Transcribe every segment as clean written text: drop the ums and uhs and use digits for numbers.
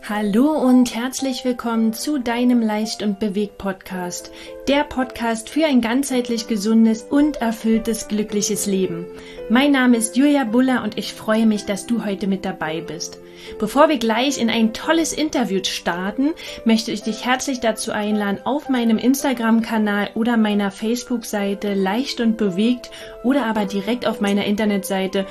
Hallo und herzlich willkommen zu deinem Leicht und Bewegt Podcast. Der Podcast für ein ganzheitlich gesundes und erfülltes, glückliches Leben. Mein Name ist Julia Buller und ich freue mich, dass du heute mit dabei bist. Bevor wir gleich in ein tolles Interview starten, möchte ich dich herzlich dazu einladen, auf meinem Instagram-Kanal oder meiner Facebook-Seite Leicht und Bewegt oder aber direkt auf meiner Internetseite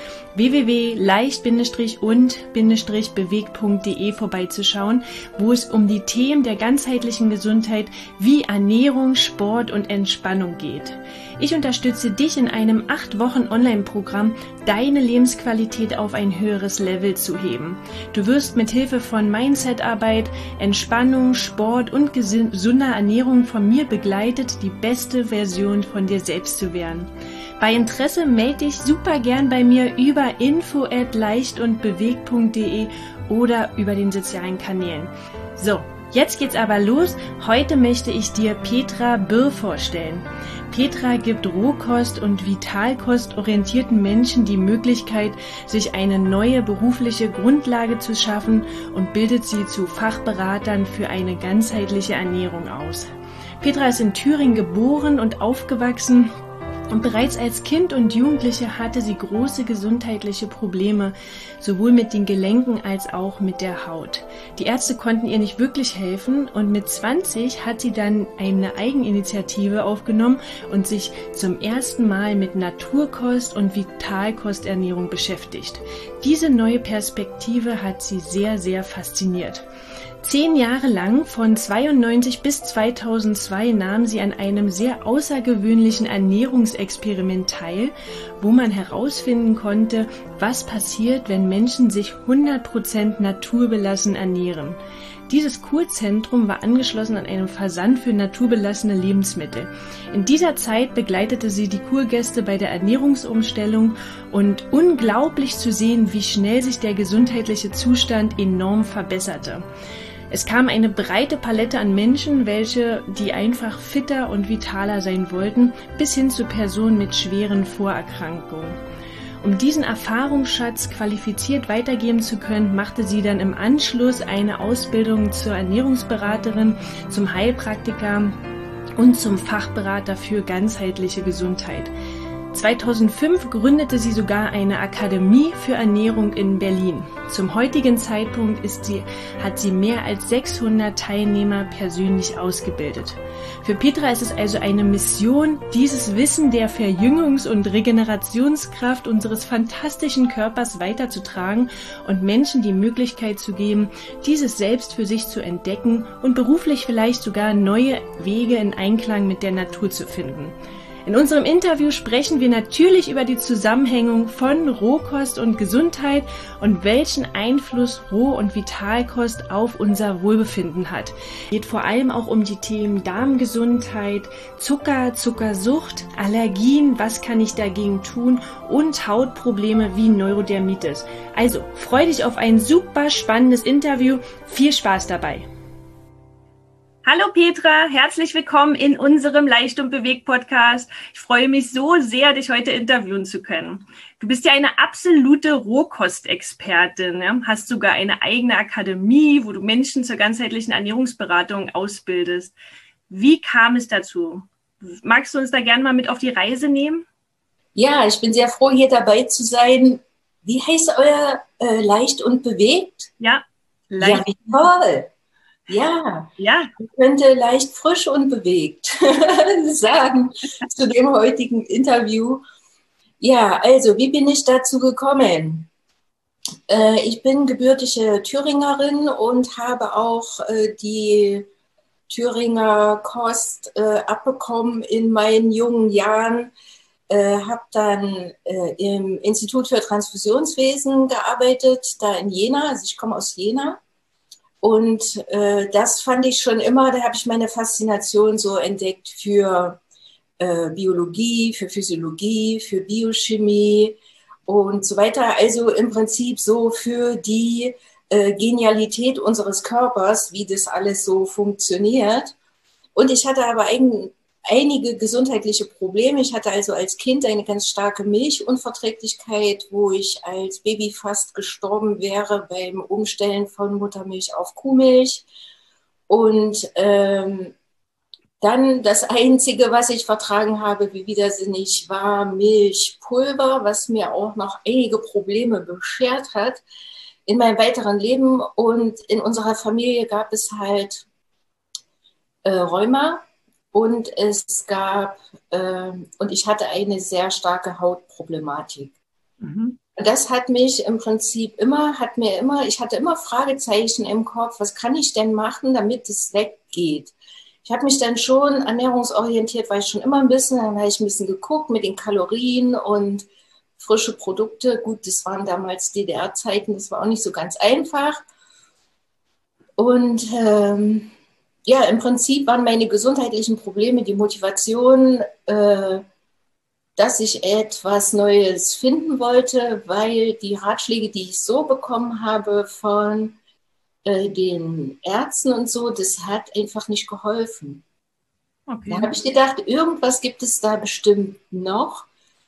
www.leicht-und-bewegt.de vorbeizuschauen, wo es um die Themen der ganzheitlichen Gesundheit wie Ernährung, Sport und Entspannung geht. Ich unterstütze dich in einem 8 Wochen Online-Programm, deine Lebensqualität auf ein höheres Level zu heben. Du wirst mit Hilfe von Mindset-Arbeit, Entspannung, Sport und gesunder Ernährung von mir begleitet, die beste Version von dir selbst zu werden. Bei Interesse melde dich super gern bei mir über info@leichtundbewegt.de oder über den sozialen Kanälen. So, jetzt geht's aber los. Heute möchte ich dir Petra Birr vorstellen. Petra gibt Rohkost- und Vitalkost-orientierten Menschen die Möglichkeit, sich eine neue berufliche Grundlage zu schaffen und bildet sie zu Fachberatern für eine ganzheitliche Ernährung aus. Petra ist in Thüringen geboren und aufgewachsen. Und bereits als Kind und Jugendliche hatte sie große gesundheitliche Probleme, sowohl mit den Gelenken als auch mit der Haut. Die Ärzte konnten ihr nicht wirklich helfen und mit 20 hat sie dann eine Eigeninitiative aufgenommen und sich zum ersten Mal mit Naturkost und Vitalkosternährung beschäftigt. Diese neue Perspektive hat sie sehr, sehr fasziniert. 10 Jahre lang, von 92 bis 2002, nahm sie an einem sehr außergewöhnlichen Ernährungsexperiment teil, wo man herausfinden konnte, was passiert, wenn Menschen sich 100% naturbelassen ernähren. Dieses Kurzentrum war angeschlossen an einen Versand für naturbelassene Lebensmittel. In dieser Zeit begleitete sie die Kurgäste bei der Ernährungsumstellung und unglaublich zu sehen, wie schnell sich der gesundheitliche Zustand enorm verbesserte. Es kam eine breite Palette an Menschen, die einfach fitter und vitaler sein wollten, bis hin zu Personen mit schweren Vorerkrankungen. Um diesen Erfahrungsschatz qualifiziert weitergeben zu können, machte sie dann im Anschluss eine Ausbildung zur Ernährungsberaterin, zum Heilpraktiker und zum Fachberater für ganzheitliche Gesundheit. 2005 gründete sie sogar eine Akademie für Ernährung in Berlin. Zum heutigen Zeitpunkt hat sie mehr als 600 Teilnehmer persönlich ausgebildet. Für Petra ist es also eine Mission, dieses Wissen der Verjüngungs- und Regenerationskraft unseres fantastischen Körpers weiterzutragen und Menschen die Möglichkeit zu geben, dieses selbst für sich zu entdecken und beruflich vielleicht sogar neue Wege in Einklang mit der Natur zu finden. In unserem Interview sprechen wir natürlich über die Zusammenhängung von Rohkost und Gesundheit und welchen Einfluss Roh- und Vitalkost auf unser Wohlbefinden hat. Es geht vor allem auch um die Themen Darmgesundheit, Zucker, Zuckersucht, Allergien, was kann ich dagegen tun und Hautprobleme wie Neurodermitis. Also freu dich auf ein super spannendes Interview. Viel Spaß dabei! Hallo Petra, herzlich willkommen in unserem Leicht und Bewegt Podcast. Ich freue mich so sehr, dich heute interviewen zu können. Du bist ja eine absolute Rohkostexpertin, ja? Hast sogar eine eigene Akademie, wo du Menschen zur ganzheitlichen Ernährungsberatung ausbildest. Wie kam es dazu? Magst du uns da gerne mal mit auf die Reise nehmen? Ja, ich bin sehr froh, hier dabei zu sein. Wie heißt euer Leicht und Bewegt? Ja, leicht. Ja, wie toll. Ja, ich könnte leicht frisch und bewegt sagen zu dem heutigen Interview. Ja, also, wie bin ich dazu gekommen? Ich bin gebürtige Thüringerin und habe auch die Thüringer Kost abbekommen in meinen jungen Jahren. Habe dann im Institut für Transfusionswesen gearbeitet, da in Jena, also ich komme aus Jena. Und das fand ich schon immer, da habe ich meine Faszination so entdeckt für Biologie, für Physiologie, für Biochemie und so weiter. Also im Prinzip so für die Genialität unseres Körpers, wie das alles so funktioniert. Und ich hatte aber einige gesundheitliche Probleme. Ich hatte also als Kind eine ganz starke Milchunverträglichkeit, wo ich als Baby fast gestorben wäre beim Umstellen von Muttermilch auf Kuhmilch. Und dann das Einzige, was ich vertragen habe, wie widersinnig, war Milchpulver, was mir auch noch einige Probleme beschert hat in meinem weiteren Leben. Und in unserer Familie gab es halt Rheuma und es gab, und ich hatte eine sehr starke Hautproblematik. Mhm. Und das hat mich im Prinzip ich hatte immer Fragezeichen im Kopf, was kann ich denn machen, damit es weggeht? Ich habe mich dann schon ernährungsorientiert, weil ich schon immer dann habe ich ein bisschen geguckt mit den Kalorien und frische Produkte. Gut, das waren damals DDR-Zeiten, das war auch nicht so ganz einfach. Und ja, im Prinzip waren meine gesundheitlichen Probleme die Motivation, dass ich etwas Neues finden wollte, weil die Ratschläge, die ich so bekommen habe von den Ärzten und so, das hat einfach nicht geholfen. Okay. Da habe ich gedacht, irgendwas gibt es da bestimmt noch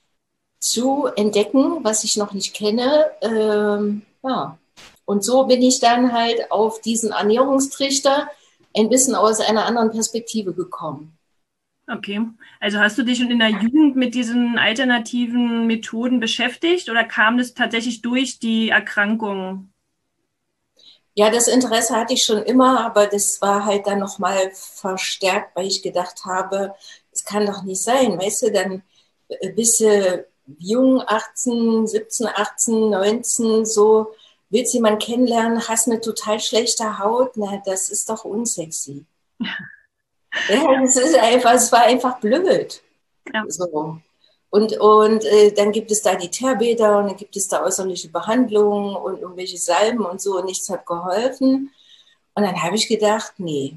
zu entdecken, was ich noch nicht kenne. Ja. Und so bin ich dann halt auf diesen Ernährungstrichter ein bisschen aus einer anderen Perspektive gekommen. Okay, also hast du dich schon in der Jugend mit diesen alternativen Methoden beschäftigt oder kam das tatsächlich durch die Erkrankung? Ja, das Interesse hatte ich schon immer, aber das war halt dann nochmal verstärkt, weil ich gedacht habe, es kann doch nicht sein, weißt du, dann bist du jung, 18, 17, 18, 19, so, willst jemanden kennenlernen, hast eine total schlechte Haut, na, das ist doch unsexy. Ja, es war einfach blöd. Ja. So. Und dann gibt es da die Teerbäder und dann gibt es da äußerliche Behandlungen und irgendwelche Salben und so und nichts hat geholfen. Und dann habe ich gedacht, nee,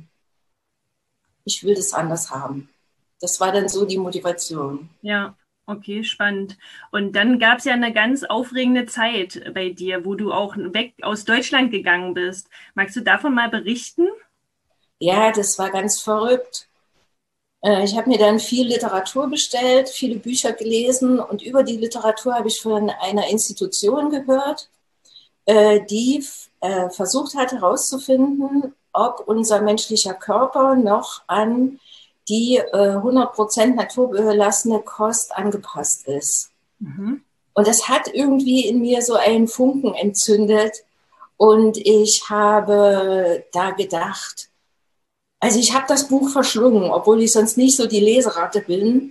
ich will das anders haben. Das war dann so die Motivation. Ja, okay, spannend. Und dann gab es ja eine ganz aufregende Zeit bei dir, wo du auch weg aus Deutschland gegangen bist. Magst du davon mal berichten? Ja, das war ganz verrückt. Ich habe mir dann viel Literatur bestellt, viele Bücher gelesen und über die Literatur habe ich von einer Institution gehört, die versucht hat herauszufinden, ob unser menschlicher Körper noch an die 100% naturbelassene Kost angepasst ist. Mhm. Und das hat irgendwie in mir so einen Funken entzündet und ich habe da gedacht, also ich habe das Buch verschlungen, obwohl ich sonst nicht so die Leseratte bin.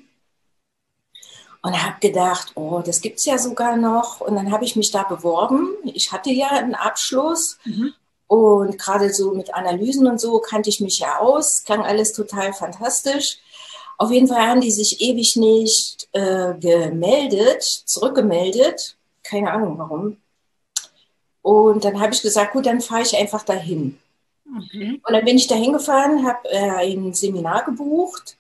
Und habe gedacht, oh, das gibt es ja sogar noch. Und dann habe ich mich da beworben. Ich hatte ja einen Abschluss. Mhm. Und gerade so mit Analysen und so kannte ich mich ja aus. Klang alles total fantastisch. Auf jeden Fall haben die sich ewig nicht zurückgemeldet. Keine Ahnung warum. Und dann habe ich gesagt, gut, dann fahre ich einfach dahin. Okay. Und dann bin ich da hingefahren, habe ein Seminar gebucht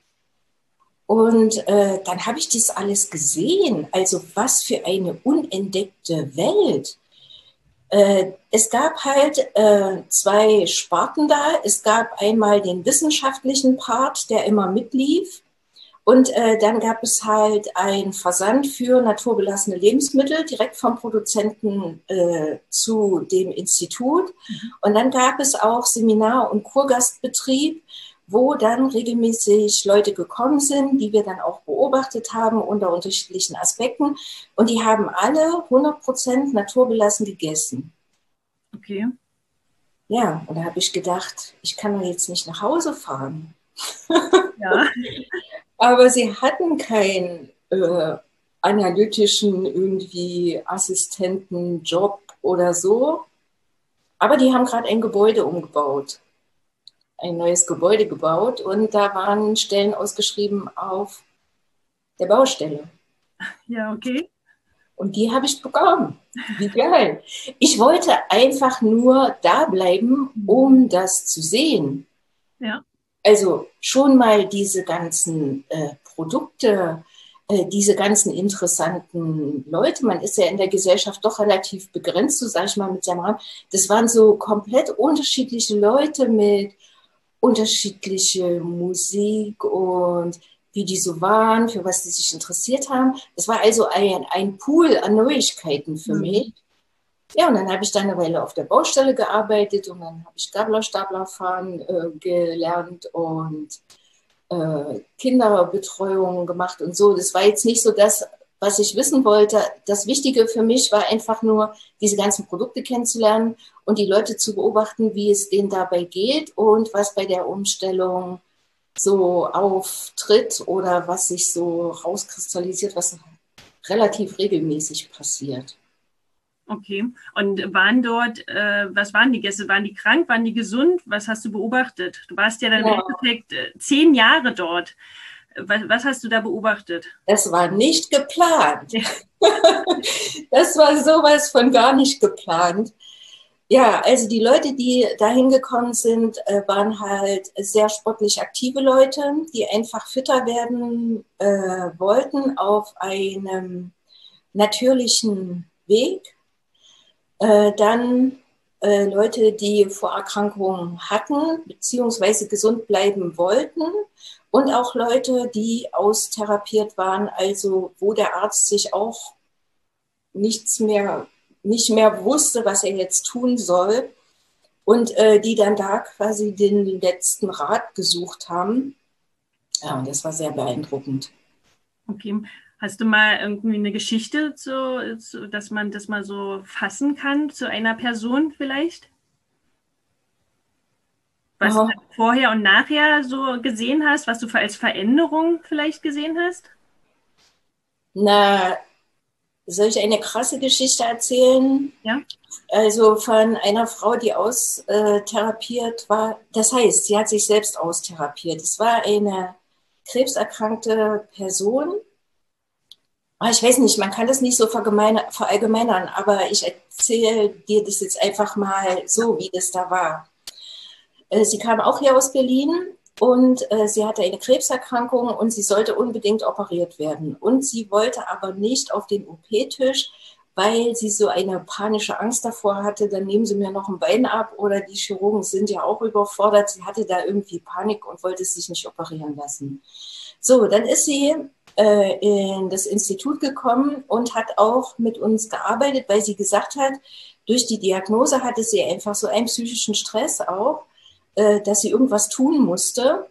und dann habe ich das alles gesehen. Also was für eine unentdeckte Welt. Es gab halt zwei Sparten da. Es gab einmal den wissenschaftlichen Part, der immer mitlief. Und dann gab es halt einen Versand für naturbelassene Lebensmittel direkt vom Produzenten zu dem Institut. Mhm. Und dann gab es auch Seminar- und Kurgastbetrieb, wo dann regelmäßig Leute gekommen sind, die wir dann auch beobachtet haben unter unterschiedlichen Aspekten. Und die haben alle 100% naturbelassen gegessen. Okay. Ja, und da habe ich gedacht, ich kann doch jetzt nicht nach Hause fahren. Ja. Aber sie hatten keinen analytischen irgendwie Assistentenjob oder so. Aber die haben gerade ein Gebäude umgebaut. Ein neues Gebäude gebaut und da waren Stellen ausgeschrieben auf der Baustelle. Ja, okay. Und die habe ich bekommen. Wie geil. Ich wollte einfach nur da bleiben, um das zu sehen. Ja. Also schon mal diese ganzen Produkte, diese ganzen interessanten Leute. Man ist ja in der Gesellschaft doch relativ begrenzt, so sage ich mal, mit seinem Rahmen. Das waren so komplett unterschiedliche Leute mit unterschiedliche Musik und wie die so waren, für was die sich interessiert haben. Das war also ein Pool an Neuigkeiten für mich. Ja, und dann habe ich dann eine Weile auf der Baustelle gearbeitet und dann habe ich Gabler-Stapler fahren gelernt und Kinderbetreuung gemacht und so. Das war jetzt nicht so das, was ich wissen wollte. Das Wichtige für mich war einfach nur, diese ganzen Produkte kennenzulernen und die Leute zu beobachten, wie es denen dabei geht und was bei der Umstellung so auftritt oder was sich so rauskristallisiert, was relativ regelmäßig passiert. Okay. Und waren dort, was waren die Gäste? Waren die krank? Waren die gesund? Was hast du beobachtet? Du warst ja dann im Endeffekt 10 Jahre dort. Was hast du da beobachtet? Das war nicht geplant. Das war sowas von gar nicht geplant. Ja, also die Leute, die da hingekommen sind, waren halt sehr sportlich aktive Leute, die einfach fitter werden wollten auf einem natürlichen Weg. Dann Leute, die Vorerkrankungen hatten, beziehungsweise gesund bleiben wollten. Und auch Leute, die austherapiert waren, also wo der Arzt sich auch nicht mehr wusste, was er jetzt tun soll. Und die dann da quasi den letzten Rat gesucht haben. Ja, und das war sehr beeindruckend. Okay. Hast du mal irgendwie eine Geschichte, dass man das mal so fassen kann zu einer Person vielleicht? Was du vorher und nachher so gesehen hast, was du als Veränderung vielleicht gesehen hast? Na, soll ich eine krasse Geschichte erzählen? Ja. Also von einer Frau, die austherapiert war. Das heißt, sie hat sich selbst austherapiert. Es war eine krebserkrankte Person. Ich weiß nicht, man kann das nicht so verallgemeinern, aber ich erzähle dir das jetzt einfach mal so, wie das da war. Sie kam auch hier aus Berlin und sie hatte eine Krebserkrankung und sie sollte unbedingt operiert werden. Und sie wollte aber nicht auf den OP-Tisch, weil sie so eine panische Angst davor hatte, dann nehmen sie mir noch ein Bein ab oder die Chirurgen sind ja auch überfordert. Sie hatte da irgendwie Panik und wollte sich nicht operieren lassen. So, dann ist sie in das Institut gekommen und hat auch mit uns gearbeitet, weil sie gesagt hat, durch die Diagnose hatte sie einfach so einen psychischen Stress auch, dass sie irgendwas tun musste.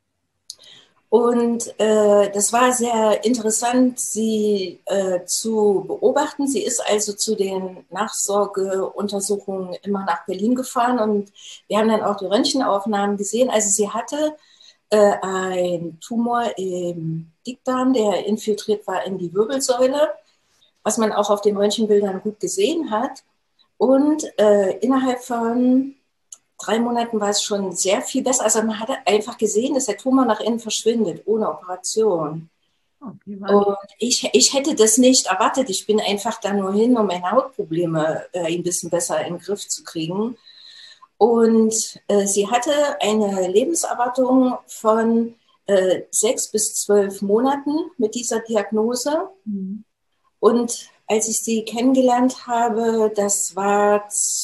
Und das war sehr interessant, sie zu beobachten. Sie ist also zu den Nachsorgeuntersuchungen immer nach Berlin gefahren und wir haben dann auch die Röntgenaufnahmen gesehen. Also sie hatte ein Tumor im Dickdarm, der infiltriert war in die Wirbelsäule, was man auch auf den Röntgenbildern gut gesehen hat. Und innerhalb von 3 Monaten war es schon sehr viel besser. Also man hat einfach gesehen, dass der Tumor nach innen verschwindet, ohne Operation. Okay, und ich hätte das nicht erwartet. Ich bin einfach da nur hin, um meine Hautprobleme ein bisschen besser in den Griff zu kriegen. Und sie hatte eine Lebenserwartung von 6 bis 12 Monaten mit dieser Diagnose. Mhm. Und als ich sie kennengelernt habe, das war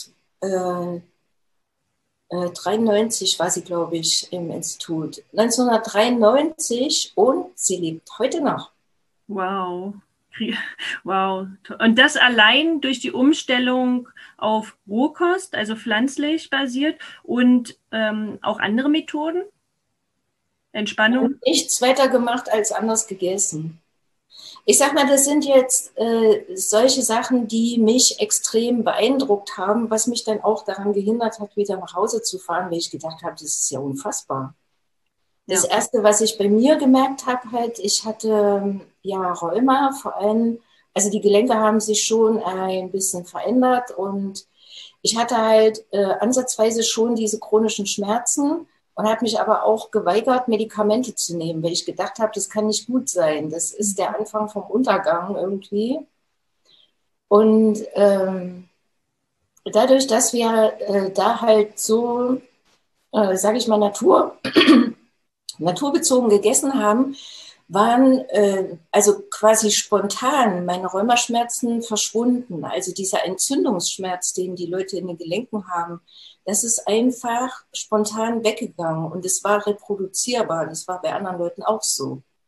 93 war sie, glaube ich, im Institut. 1993 und sie lebt heute noch. Wow. Wow. Und das allein durch die Umstellung auf Rohkost, also pflanzlich basiert und auch andere Methoden? Entspannung? Nichts weiter gemacht als anders gegessen. Ich sag mal, das sind jetzt solche Sachen, die mich extrem beeindruckt haben, was mich dann auch daran gehindert hat, wieder nach Hause zu fahren, weil ich gedacht habe, das ist ja unfassbar. Das Erste, was ich bei mir gemerkt habe, halt, ich hatte ja Rheuma, vor allem, also die Gelenke haben sich schon ein bisschen verändert und ich hatte halt ansatzweise schon diese chronischen Schmerzen und habe mich aber auch geweigert, Medikamente zu nehmen, weil ich gedacht habe, das kann nicht gut sein. Das ist der Anfang vom Untergang irgendwie. Und dadurch, dass wir da halt so, sage ich mal, naturbezogen gegessen haben, waren also quasi spontan meine Rheumaschmerzen verschwunden. Also dieser Entzündungsschmerz, den die Leute in den Gelenken haben, das ist einfach spontan weggegangen und es war reproduzierbar. Das war bei anderen Leuten auch so.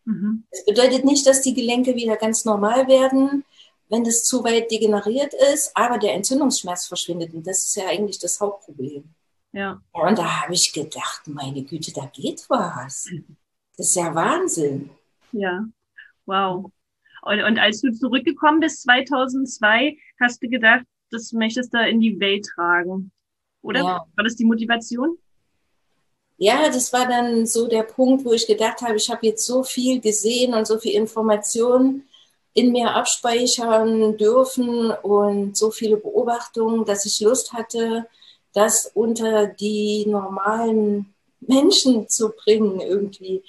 Mhm. Das bedeutet nicht, dass die Gelenke wieder ganz normal werden, wenn das zu weit degeneriert ist, aber der Entzündungsschmerz verschwindet und das ist ja eigentlich das Hauptproblem. Ja. Und da habe ich gedacht, meine Güte, da geht was. Das ist ja Wahnsinn. Ja, wow. Und als du zurückgekommen bist 2002, hast du gedacht, das möchtest du in die Welt tragen, oder? Ja. War das die Motivation? Ja, das war dann so der Punkt, wo ich gedacht habe, ich habe jetzt so viel gesehen und so viel Informationen in mir abspeichern dürfen und so viele Beobachtungen, dass ich Lust hatte, das unter die normalen Menschen zu bringen irgendwie.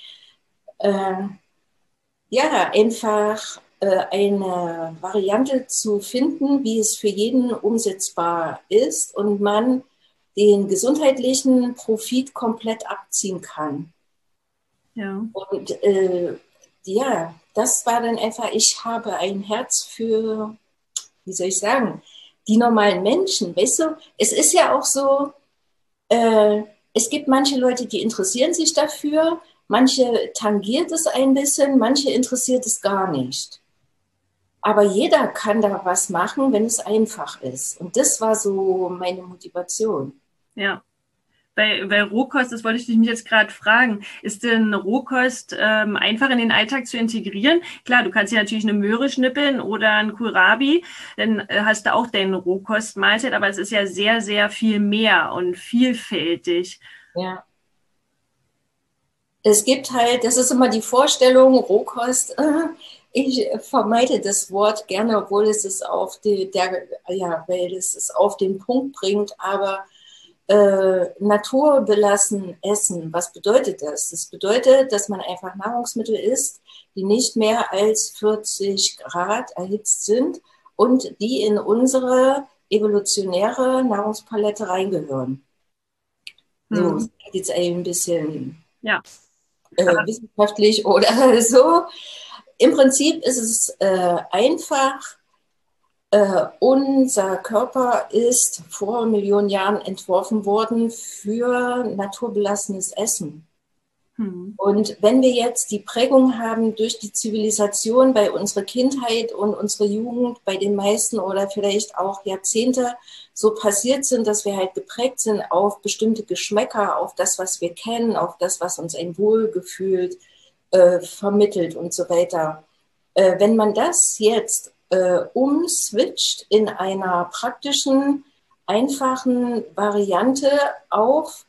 Ja, einfach eine Variante zu finden, wie es für jeden umsetzbar ist und man den gesundheitlichen Profit komplett abziehen kann. Ja. Und ja, das war dann einfach, ich habe ein Herz für, wie soll ich sagen, die normalen Menschen. Weißt du, es ist ja auch so, es gibt manche Leute, die interessieren sich dafür, manche tangiert es ein bisschen, manche interessiert es gar nicht. Aber jeder kann da was machen, wenn es einfach ist. Und das war so meine Motivation. Ja. Bei Rohkost, das wollte ich dich jetzt gerade fragen, ist denn Rohkost einfach in den Alltag zu integrieren? Klar, du kannst dir natürlich eine Möhre schnippeln oder ein Kohlrabi, dann hast du auch deine Rohkostmahlzeit, aber es ist ja sehr, sehr viel mehr und vielfältig. Ja. Es gibt halt, das ist immer die Vorstellung, Rohkost, ich vermeide das Wort gerne, obwohl es es auf weil es es auf den Punkt bringt, aber naturbelassen essen, was bedeutet das? Das bedeutet, dass man einfach Nahrungsmittel isst, die nicht mehr als 40 Grad erhitzt sind und die in unsere evolutionäre Nahrungspalette reingehören. So, das geht jetzt ein bisschen wissenschaftlich oder so. Im Prinzip ist es einfach, unser Körper ist vor Millionen Jahren entworfen worden für naturbelassenes Essen. Und wenn wir jetzt die Prägung haben durch die Zivilisation bei unserer Kindheit und unserer Jugend, bei den meisten oder vielleicht auch Jahrzehnte so passiert sind, dass wir halt geprägt sind auf bestimmte Geschmäcker, auf das, was wir kennen, auf das, was uns ein Wohlgefühl vermittelt und so weiter. Wenn man das jetzt umswitcht in einer praktischen, einfachen Variante auf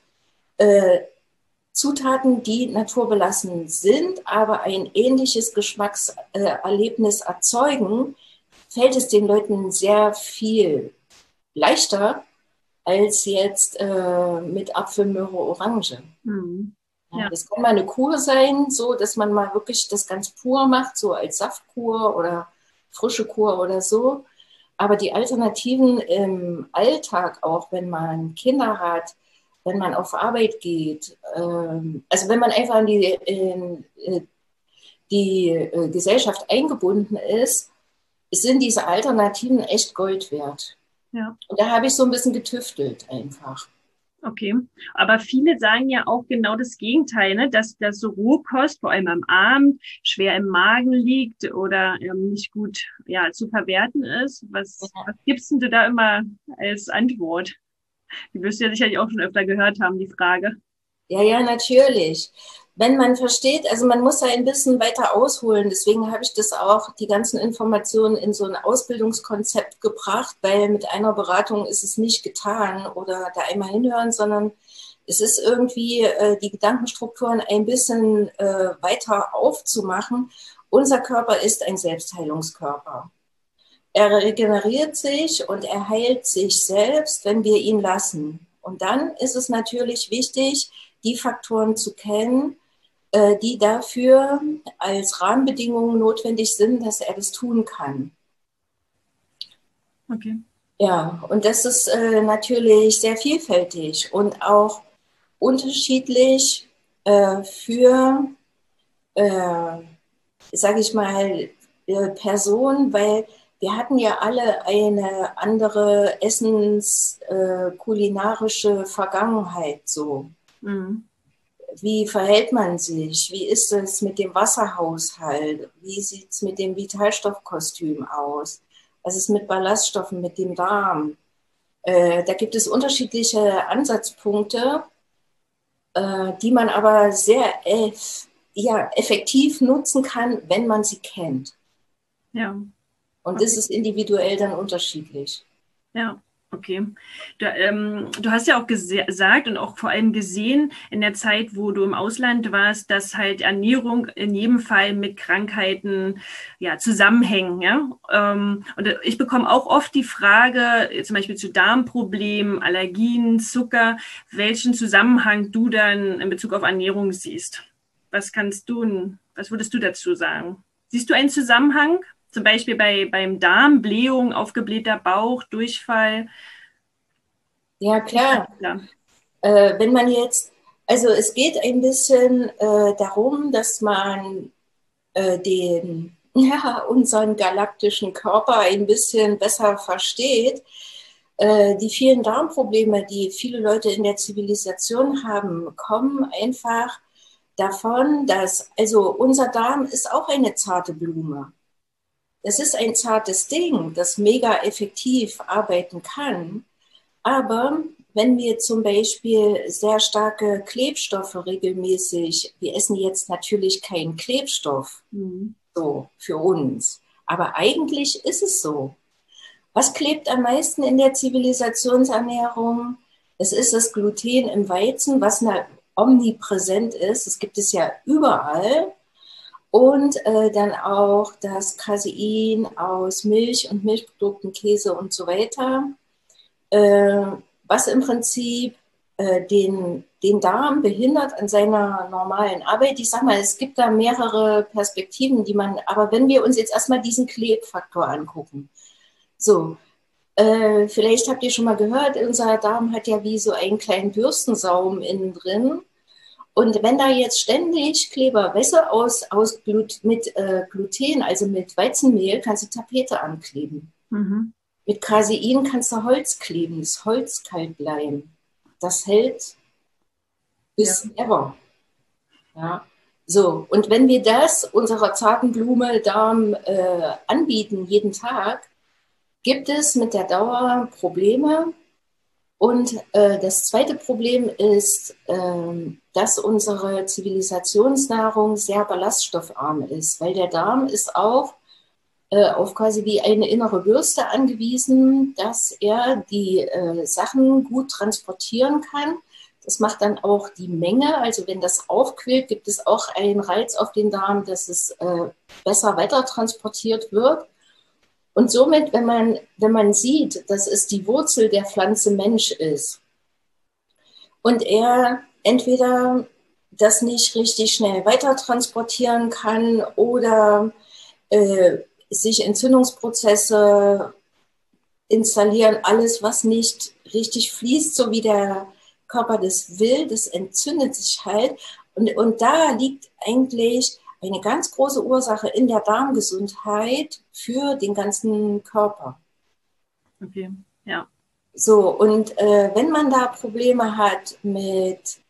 Zutaten, die naturbelassen sind, aber ein ähnliches Geschmackserlebnis erzeugen, fällt es den Leuten sehr viel leichter als jetzt mit Apfel, Möhre, Orange. Mhm. Ja, das kann mal eine Kur sein, so dass man mal wirklich das ganz pur macht, so als Saftkur oder frische Kur oder so. Aber die Alternativen im Alltag, auch wenn man Kinder hat, wenn man auf Arbeit geht, also wenn man einfach in die Gesellschaft eingebunden ist, sind diese Alternativen echt Gold wert. Ja. Und da habe ich so ein bisschen getüftelt einfach. Okay, aber viele sagen ja auch genau das Gegenteil, ne? Dass so Rohkost vor allem am Abend schwer im Magen liegt oder nicht gut zu verwerten ist. Was gibst denn du da immer als Antwort? Die wirst du ja sicherlich auch schon öfter gehört haben, die Frage. Ja, natürlich. Wenn man versteht, also man muss da ein bisschen weiter ausholen, deswegen habe ich das auch, die ganzen Informationen in so ein Ausbildungskonzept gebracht, weil mit einer Beratung ist es nicht getan oder da einmal hinhören, sondern es ist irgendwie die Gedankenstrukturen ein bisschen weiter aufzumachen. Unser Körper ist ein Selbstheilungskörper. Er regeneriert sich und er heilt sich selbst, wenn wir ihn lassen. Und dann ist es natürlich wichtig, die Faktoren zu kennen, die dafür als Rahmenbedingungen notwendig sind, dass er das tun kann. Okay. Ja, und das ist natürlich sehr vielfältig und auch unterschiedlich für, sage ich mal, Personen, weil wir hatten ja alle eine andere kulinarische Vergangenheit so. Mhm. Wie verhält man sich? Wie ist es mit dem Wasserhaushalt? Wie sieht es mit dem Vitalstoffkostüm aus? Was ist mit Ballaststoffen, mit dem Darm? Da gibt es unterschiedliche Ansatzpunkte, die man aber sehr effektiv nutzen kann, wenn man sie kennt. Ja. Und das ist individuell dann unterschiedlich. Ja, okay. Du hast ja auch gesagt und auch vor allem gesehen in der Zeit, wo du im Ausland warst, dass halt Ernährung in jedem Fall mit Krankheiten zusammenhängen. Ja? Und ich bekomme auch oft die Frage, zum Beispiel zu Darmproblemen, Allergien, Zucker, welchen Zusammenhang du dann in Bezug auf Ernährung siehst. Was würdest du dazu sagen? Siehst du einen Zusammenhang? Zum Beispiel beim Darm, Blähung, aufgeblähter Bauch, Durchfall. Ja, klar. Wenn man jetzt, also es geht ein bisschen darum, dass man unseren galaktischen Körper ein bisschen besser versteht. Die vielen Darmprobleme, die viele Leute in der Zivilisation haben, kommen einfach davon, dass, also unser Darm ist auch eine zarte Blume. Das ist ein zartes Ding, das mega effektiv arbeiten kann. Aber wenn wir zum Beispiel sehr starke Klebstoffe regelmäßig, wir essen jetzt natürlich keinen Klebstoff so für uns, aber eigentlich ist es so. Was klebt am meisten in der Zivilisationsernährung? Es ist das Gluten im Weizen, was omnipräsent ist. Das gibt es ja überall. Und dann auch das Casein aus Milch und Milchprodukten, Käse und so weiter, was im Prinzip den Darm behindert an seiner normalen Arbeit. Ich sag mal, es gibt da mehrere Perspektiven, aber wenn wir uns jetzt erstmal diesen Klebfaktor angucken, so, vielleicht habt ihr schon mal gehört, unser Darm hat ja wie so einen kleinen Bürstensaum innen drin. Und wenn da jetzt ständig Kleber, mit Gluten, also mit Weizenmehl, kannst du Tapete ankleben. Mhm. Mit Casein kannst du Holz kleben, das Holz kalt bleiben. Das hält bis ever. Ja. So, und wenn wir das unserer zarten Blume Darm anbieten, jeden Tag, gibt es mit der Dauer Probleme. Und das zweite Problem ist, dass unsere Zivilisationsnahrung sehr ballaststoffarm ist, weil der Darm ist auch auf quasi wie eine innere Bürste angewiesen, dass er die Sachen gut transportieren kann. Das macht dann auch die Menge. Also wenn das aufquillt, gibt es auch einen Reiz auf den Darm, dass es besser weiter transportiert wird. Und somit, wenn man sieht, dass es die Wurzel der Pflanze Mensch ist und er entweder das nicht richtig schnell weiter transportieren kann oder sich Entzündungsprozesse installieren, alles, was nicht richtig fließt, so wie der Körper das will, das entzündet sich halt. Und da liegt eigentlich eine ganz große Ursache in der Darmgesundheit für den ganzen Körper. Okay, ja. So, und wenn man da Probleme hat mit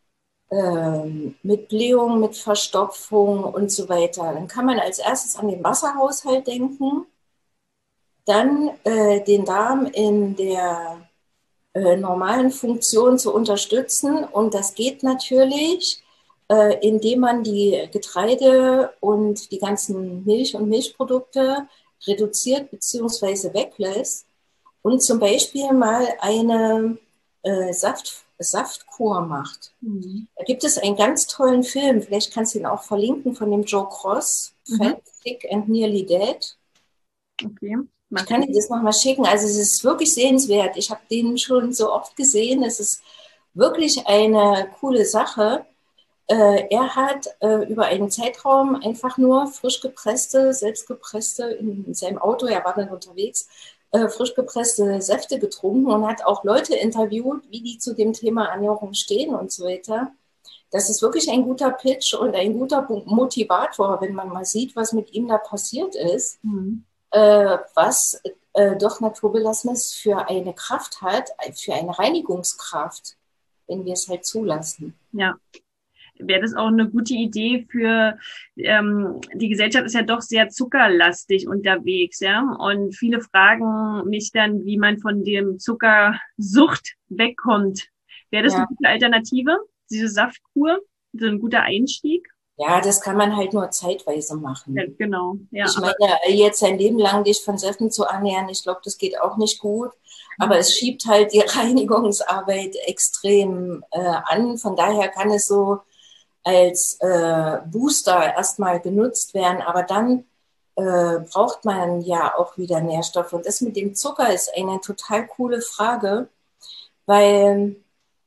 Blähung, mit Verstopfung und so weiter, dann kann man als erstes an den Wasserhaushalt denken, dann den Darm in der normalen Funktion zu unterstützen. Und das geht natürlich, indem man die Getreide und die ganzen Milch und Milchprodukte reduziert bzw. weglässt und zum Beispiel mal eine Saftkur macht. Mhm. Da gibt es einen ganz tollen Film, vielleicht kannst du ihn auch verlinken, von dem Joe Cross, Fat, Thick and Nearly Dead. Okay. Ich kann dir das nochmal schicken. Also es ist wirklich sehenswert. Ich habe den schon so oft gesehen. Es ist wirklich eine coole Sache. Er hat über einen Zeitraum einfach nur frisch gepresste, selbstgepresste, in seinem Auto, er war dann unterwegs, frisch gepresste Säfte getrunken und hat auch Leute interviewt, wie die zu dem Thema Ernährung stehen und so weiter. Das ist wirklich ein guter Pitch und ein guter Motivator, wenn man mal sieht, was mit ihm da passiert ist. Mhm. Was doch Naturbelassenes für eine Kraft hat, für eine Reinigungskraft, wenn wir es halt zulassen. Ja. wäre das auch eine gute Idee für, die Gesellschaft ist ja doch sehr zuckerlastig unterwegs, ja. Und viele fragen mich dann, wie man von dem Zuckersucht wegkommt. Wäre das eine Ja. gute Alternative, diese Saftkur? So ein guter Einstieg? Ja, das kann man halt nur zeitweise machen. Ja, genau. Ja, ich meine, jetzt sein Leben lang dich von Säften zu ernähren, ich glaube, das geht auch nicht gut. Aber es schiebt halt die Reinigungsarbeit extrem an. Von daher kann es so als Booster erstmal genutzt werden. Aber dann braucht man ja auch wieder Nährstoffe. Und das mit dem Zucker ist eine total coole Frage, weil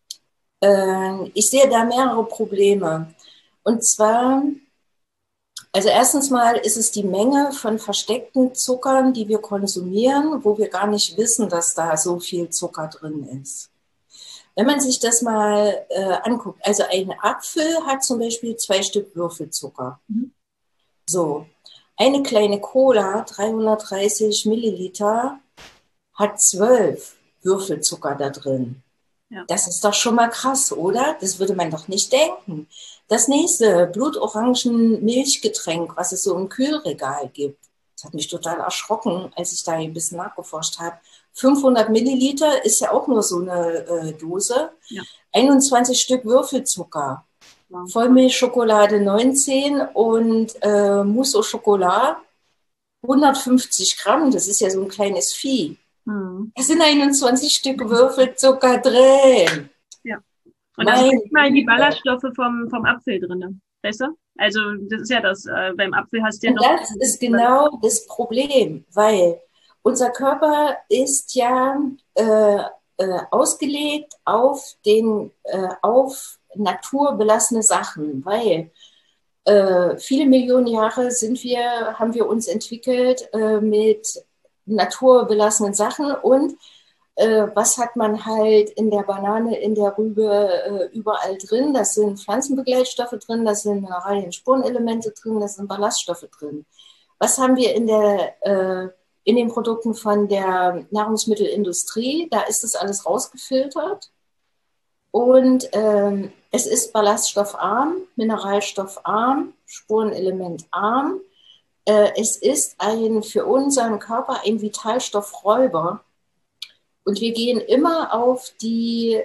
ich sehe da mehrere Probleme. Und zwar, also erstens mal ist es die Menge von versteckten Zuckern, die wir konsumieren, wo wir gar nicht wissen, dass da so viel Zucker drin ist. Wenn man sich das mal anguckt, also ein Apfel hat zum Beispiel 2 Stück Würfelzucker. So, eine kleine Cola, 330 Milliliter, hat 12 Würfelzucker da drin. Ja. Das ist doch schon mal krass, oder? Das würde man doch nicht denken. Das nächste, Blutorangen-Milchgetränk, was es so im Kühlregal gibt. Das hat mich total erschrocken, als ich da ein bisschen nachgeforscht habe. 500 Milliliter ist ja auch nur so eine Dose. Ja. 21 Stück Würfelzucker. Ja. Vollmilchschokolade 19 und Mousse au Chocolat 150 Gramm. Das ist ja so ein kleines Vieh. Es sind 21 Stück Würfelzucker drin. Ja. Und dann sind mal die Ballaststoffe vom Apfel drin. Weißt du? Also das ist ja das, beim Apfel hast du ja noch... Das ist genau das Problem, weil unser Körper ist ja ausgelegt auf naturbelassene Sachen, weil viele Millionen Jahre haben wir uns entwickelt mit naturbelassenen Sachen und was hat man halt in der Banane, in der Rübe überall drin? Das sind Pflanzenbegleitstoffe drin, das sind Mineralien, Spurenelemente drin, das sind Ballaststoffe drin. Was haben wir in den Produkten von der Nahrungsmittelindustrie? Da ist das alles rausgefiltert und es ist ballaststoffarm, mineralstoffarm, spurenelementarm. Es ist für unseren Körper ein Vitalstoffräuber. Und wir gehen immer auf die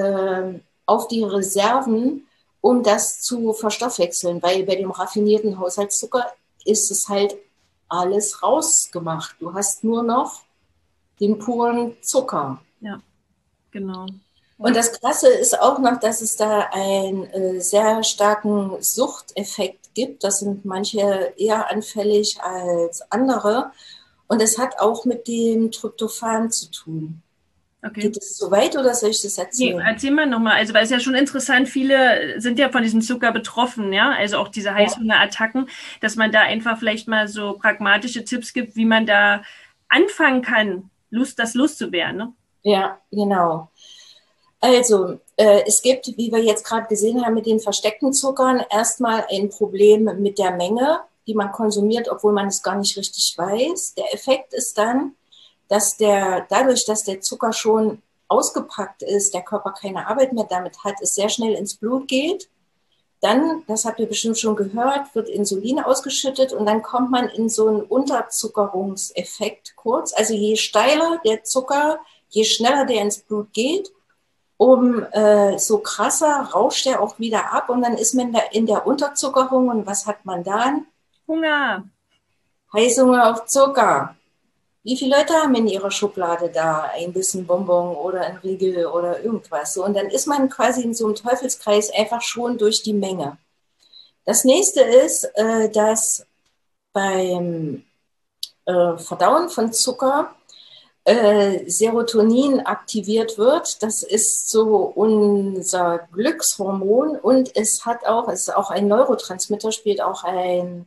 Reserven, um das zu verstoffwechseln, weil bei dem raffinierten Haushaltszucker ist es halt alles rausgemacht. Du hast nur noch den puren Zucker. Ja, genau. Und das Krasse ist auch noch, dass es da einen sehr starken Suchteffekt gibt. Das sind manche eher anfällig als andere. Und es hat auch mit dem Tryptophan zu tun. Okay. Geht es so weit oder soll ich das erzählen? Nee, erzähl mal nochmal. Also, weil es ja schon interessant, viele sind ja von diesem Zucker betroffen, ja, also auch diese Heißhungerattacken, dass man da einfach vielleicht mal so pragmatische Tipps gibt, wie man da anfangen kann, das loszuwerden, ne? Ja, genau. Also, es gibt, wie wir jetzt gerade gesehen haben, mit den versteckten Zuckern erstmal ein Problem mit der Menge, die man konsumiert, obwohl man es gar nicht richtig weiß. Der Effekt ist dann, dass dadurch, dass der Zucker schon ausgepackt ist, der Körper keine Arbeit mehr damit hat, es sehr schnell ins Blut geht. Dann, das habt ihr bestimmt schon gehört, wird Insulin ausgeschüttet und dann kommt man in so einen Unterzuckerungseffekt kurz. Also je steiler der Zucker, je schneller der ins Blut geht, so krasser rauscht er auch wieder ab und dann ist man da in der Unterzuckerung und was hat man dann? Hunger. Heißhunger auf Zucker. Wie viele Leute haben in ihrer Schublade da ein bisschen Bonbon oder ein Riegel oder irgendwas? So, und dann ist man quasi in so einem Teufelskreis einfach schon durch die Menge. Das nächste ist, dass beim Verdauen von Zucker Serotonin aktiviert wird. Das ist so unser Glückshormon und es ist auch ein Neurotransmitter, spielt auch eine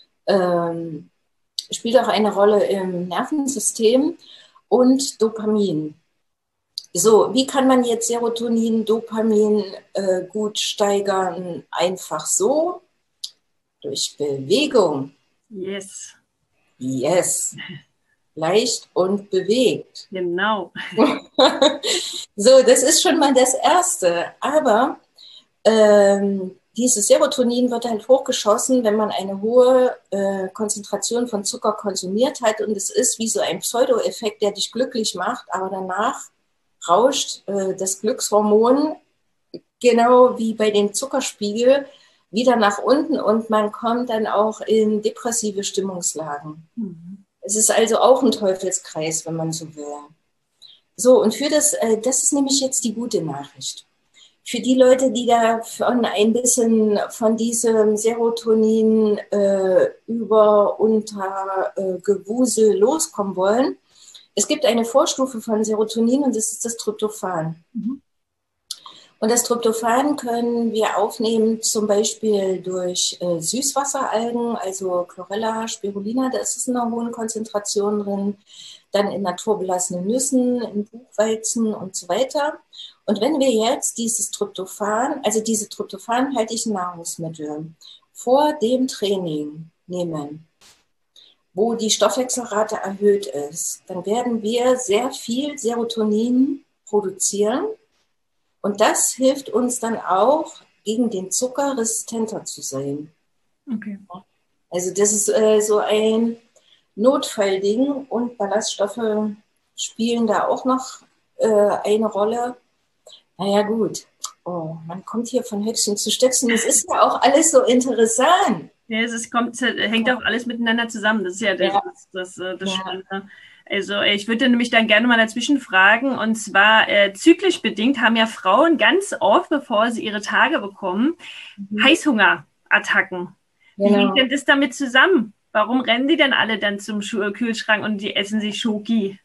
Rolle im Nervensystem und Dopamin. So, wie kann man jetzt Serotonin, Dopamin gut steigern? Einfach so, durch Bewegung. Yes. Yes. Leicht und bewegt. Genau. So, das ist schon mal das Erste. Aber dieses Serotonin wird halt hochgeschossen, wenn man eine hohe Konzentration von Zucker konsumiert hat. Und es ist wie so ein Pseudo-Effekt, der dich glücklich macht, aber danach rauscht das Glückshormon, genau wie bei dem Zuckerspiegel, wieder nach unten und man kommt dann auch in depressive Stimmungslagen. Es ist also auch ein Teufelskreis, wenn man so will. So, und für das ist nämlich jetzt die gute Nachricht. Für die Leute, die davon ein bisschen von diesem Serotonin über unter Gewusel loskommen wollen, es gibt eine Vorstufe von Serotonin und das ist das Tryptophan. Und das Tryptophan können wir aufnehmen zum Beispiel durch Süßwasseralgen, also Chlorella, Spirulina, da ist es in einer hohen Konzentration drin, dann in naturbelassenen Nüssen, in Buchweizen und so weiter. Und wenn wir jetzt dieses Tryptophan, also diese tryptophanhaltigen Nahrungsmittel vor dem Training nehmen, wo die Stoffwechselrate erhöht ist, dann werden wir sehr viel Serotonin produzieren. Und das hilft uns dann auch, gegen den Zucker resistenter zu sein. Okay. Also das ist so ein Notfallding und Ballaststoffe spielen da auch noch eine Rolle. Naja gut, man kommt hier von Höchstchen zu Stöckchen. Das ist ja auch alles so interessant. Ja, hängt auch alles miteinander zusammen. Das ist ja das Spannende. Also ich würde nämlich dann gerne mal dazwischen fragen, und zwar zyklisch bedingt haben ja Frauen ganz oft, bevor sie ihre Tage bekommen, Heißhungerattacken. Wie hängt denn das damit zusammen? Warum rennen die denn alle dann zum Kühlschrank und die essen sich Schoki?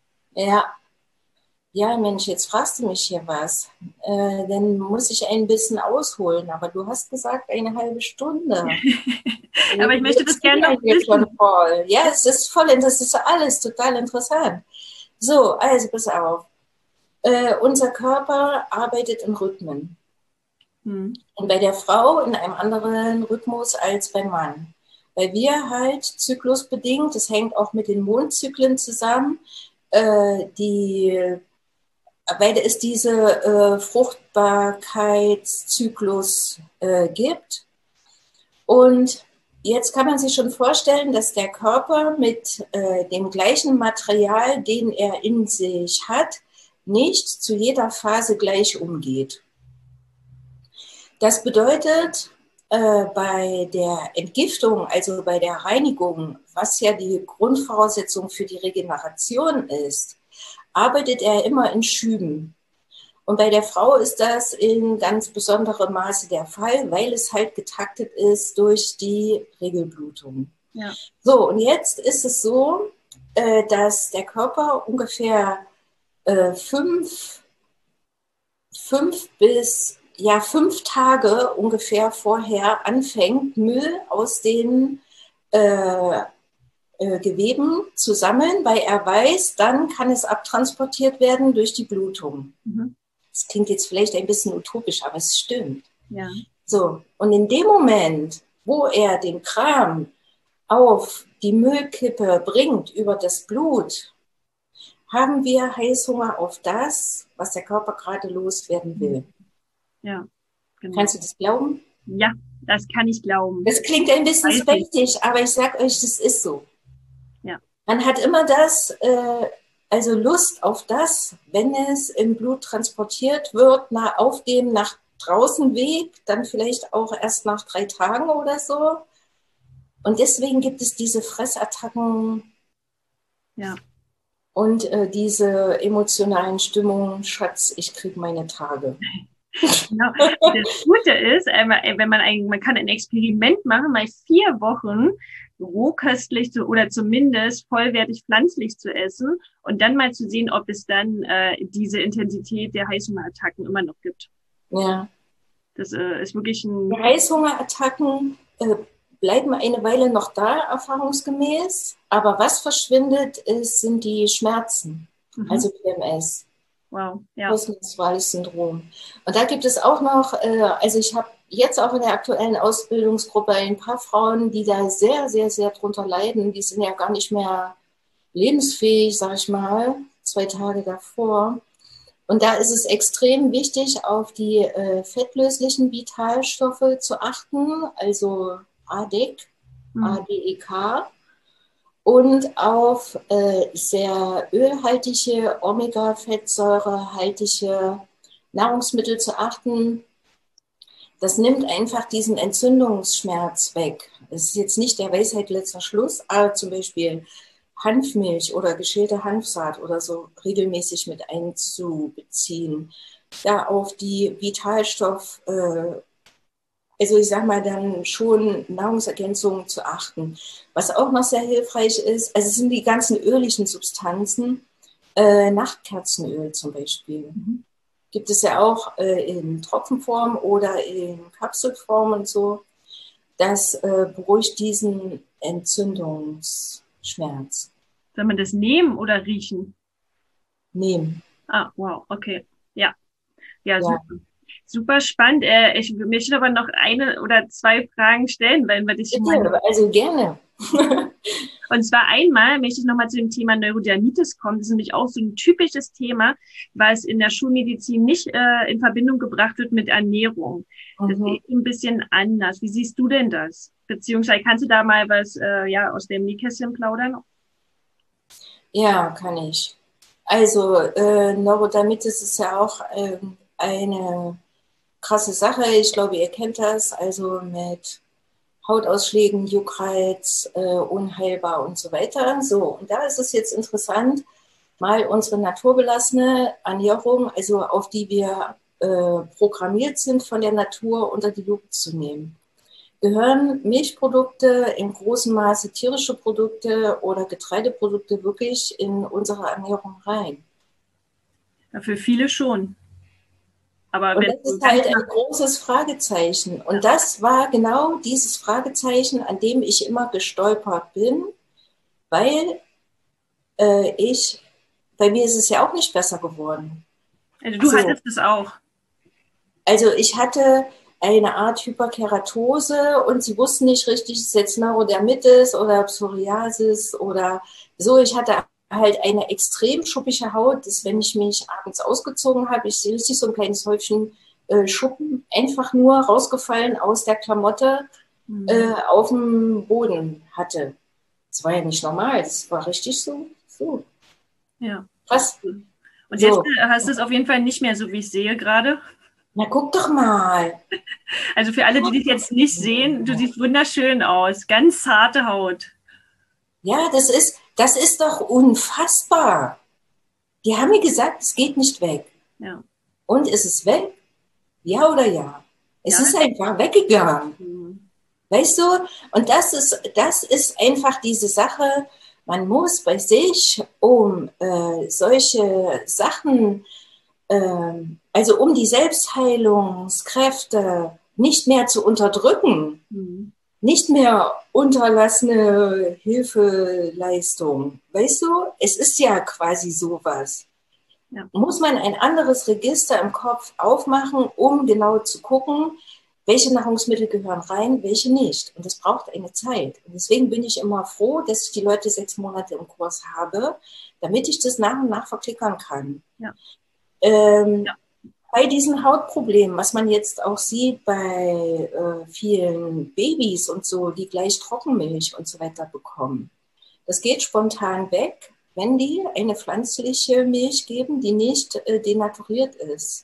Ja, Mensch, jetzt fragst du mich hier was. Dann muss ich ein bisschen ausholen, aber du hast gesagt, eine halbe Stunde. Aber ich möchte das gerne noch wissen. Ja, es ist voll, das ist alles total interessant. So, also pass auf. Unser Körper arbeitet in Rhythmen. Und bei der Frau in einem anderen Rhythmus als beim Mann. Weil wir halt zyklusbedingt, das hängt auch mit den Mondzyklen zusammen, weil es diese Fruchtbarkeitszyklus gibt. Und jetzt kann man sich schon vorstellen, dass der Körper mit dem gleichen Material, den er in sich hat, nicht zu jeder Phase gleich umgeht. Das bedeutet, bei der Entgiftung, also bei der Reinigung, was ja die Grundvoraussetzung für die Regeneration ist, arbeitet er immer in Schüben. Und bei der Frau ist das in ganz besonderem Maße der Fall, weil es halt getaktet ist durch die Regelblutung. Ja. So, und jetzt ist es so, dass der Körper ungefähr 5 Tage ungefähr vorher anfängt, Müll aus den Geweben zu sammeln, weil er weiß, dann kann es abtransportiert werden durch die Blutung. Das klingt jetzt vielleicht ein bisschen utopisch, aber es stimmt. Ja. So, und in dem Moment, wo er den Kram auf die Müllkippe bringt über das Blut, haben wir Heißhunger auf das, was der Körper gerade loswerden will. Ja, genau. Kannst du das glauben? Ja, das kann ich glauben. Das klingt ein bisschen spacig, aber ich sag euch, das ist so. Ja. Man hat immer das, also Lust auf das, wenn es im Blut transportiert wird, auf dem nach draußen Weg, dann vielleicht auch erst nach 3 Tagen oder so. Und deswegen gibt es diese Fressattacken. Ja. Und diese emotionalen Stimmungen, Schatz, ich kriege meine Tage. Genau. Das Gute ist, wenn man kann ein Experiment machen, mal 4 Wochen rohköstlich oder zumindest vollwertig pflanzlich zu essen und dann mal zu sehen, ob es dann diese Intensität der Heißhungerattacken immer noch gibt. Ja. Das ist wirklich ein... Die Heißhungerattacken bleiben eine Weile noch da, erfahrungsgemäß. Aber was verschwindet, sind die Schmerzen, also PMS. Wow, ja. Postmenstruales Syndrom. Und da gibt es auch noch, also ich habe jetzt auch in der aktuellen Ausbildungsgruppe ein paar Frauen, die da sehr, sehr, sehr drunter leiden. Die sind ja gar nicht mehr lebensfähig, sag ich mal, 2 Tage davor. Und da ist es extrem wichtig, auf die fettlöslichen Vitalstoffe zu achten, also ADEK, ADEK, und auf sehr ölhaltige, Omega-fettsäurehaltige Nahrungsmittel zu achten. Das nimmt einfach diesen Entzündungsschmerz weg. Das ist jetzt nicht der Weisheit letzter Schluss, aber zum Beispiel Hanfmilch oder geschälte Hanfsaat oder so regelmäßig mit einzubeziehen. Da auf die Vitalstoff, also ich sag mal dann schon Nahrungsergänzungen zu achten. Was auch noch sehr hilfreich ist, also es sind die ganzen öligen Substanzen, Nachtkerzenöl zum Beispiel. Gibt es ja auch in Tropfenform oder in Kapselform und so. Das beruhigt diesen Entzündungsschmerz. Soll man das nehmen oder riechen? Nehmen. Ah, wow, okay. Ja, super. Super spannend. Ich möchte aber noch eine oder zwei Fragen stellen, weil wir dich also gerne. Und zwar einmal möchte ich nochmal zu dem Thema Neurodermitis kommen. Das ist nämlich auch so ein typisches Thema, was in der Schulmedizin nicht in Verbindung gebracht wird mit Ernährung. Das ist ein bisschen anders. Wie siehst du denn das? Beziehungsweise kannst du da mal was aus dem Nähkästchen plaudern? Ja, kann ich. Also Neurodermitis ist ja auch eine krasse Sache. Ich glaube, ihr kennt das. Also mit Hautausschlägen, Juckreiz, unheilbar und so weiter. So, und da ist es jetzt interessant, mal unsere naturbelassene Ernährung, also auf die wir programmiert sind von der Natur, unter die Lupe zu nehmen. Gehören Milchprodukte, in großem Maße tierische Produkte oder Getreideprodukte wirklich in unsere Ernährung rein? Ja, für viele schon. Aber und das ist halt ein großes Fragezeichen. Und das war genau dieses Fragezeichen, an dem ich immer gestolpert bin, weil bei mir ist es ja auch nicht besser geworden. Also du hattest es auch. Also ich hatte eine Art Hyperkeratose und sie wussten nicht richtig, ist es jetzt Neurodermitis oder Psoriasis oder so. Ich hatte halt eine extrem schuppige Haut, dass wenn ich mich abends ausgezogen habe, ich sehe richtig so ein kleines Häufchen Schuppen einfach nur rausgefallen aus der Klamotte auf dem Boden hatte. Das war ja nicht normal, das war richtig so. Ja. Krass. Und jetzt hast du es auf jeden Fall nicht mehr so, wie ich sehe gerade. Na, guck doch mal. Also für alle, die dich jetzt nicht sehen, du siehst wunderschön aus. Ganz zarte Haut. Ja, das ist doch unfassbar. Die haben mir gesagt, es geht nicht weg. Ja. Und ist es weg? Ja oder ja? Es ist einfach weggegangen. Weißt du? Und das ist einfach diese Sache, man muss bei sich, um solche Sachen, also um die Selbstheilungskräfte nicht mehr zu unterdrücken, nicht mehr unterlassene Hilfeleistung. Weißt du, es ist ja quasi sowas. Ja. Muss man ein anderes Register im Kopf aufmachen, um genau zu gucken, welche Nahrungsmittel gehören rein, welche nicht. Und das braucht eine Zeit. Und deswegen bin ich immer froh, dass ich die Leute 6 Monate im Kurs habe, damit ich das nach und nach verklickern kann. Ja. Bei diesen Hautproblemen, was man jetzt auch sieht bei vielen Babys und so, die gleich Trockenmilch und so weiter bekommen, das geht spontan weg, wenn die eine pflanzliche Milch geben, die nicht denaturiert ist.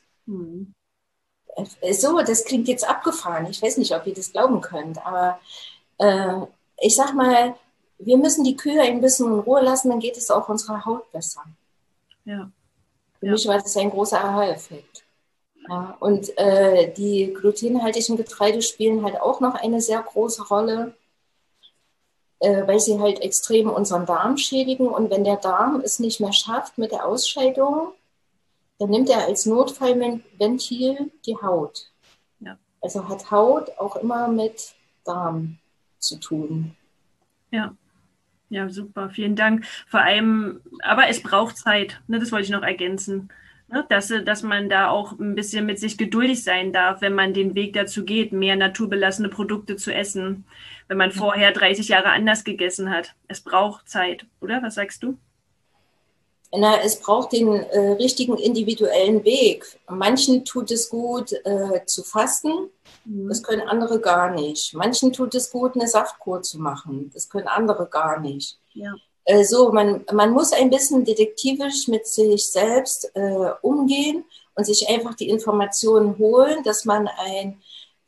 So, das klingt jetzt abgefahren. Ich weiß nicht, ob ihr das glauben könnt, aber ich sag mal, wir müssen die Kühe ein bisschen in Ruhe lassen, dann geht es auch unserer Haut besser. Ja. Für mich war das ein großer Aha-Effekt. Ja, und die glutenhaltigen Getreide spielen halt auch noch eine sehr große Rolle, weil sie halt extrem unseren Darm schädigen. Und wenn der Darm es nicht mehr schafft mit der Ausscheidung, dann nimmt er als Notfallventil die Haut. Ja. Also hat Haut auch immer mit Darm zu tun. Ja. Ja, super, vielen Dank. Vor allem, aber es braucht Zeit, ne, das wollte ich noch ergänzen, ne, dass man da auch ein bisschen mit sich geduldig sein darf, wenn man den Weg dazu geht, mehr naturbelassene Produkte zu essen, wenn man vorher 30 Jahre anders gegessen hat. Es braucht Zeit, oder? Was sagst du? Na, es braucht den richtigen individuellen Weg. Manchen tut es gut zu fasten, das können andere gar nicht. Manchen tut es gut, eine Saftkur zu machen, das können andere gar nicht. Ja. So, man muss ein bisschen detektivisch mit sich selbst umgehen und sich einfach die Informationen holen, dass man ein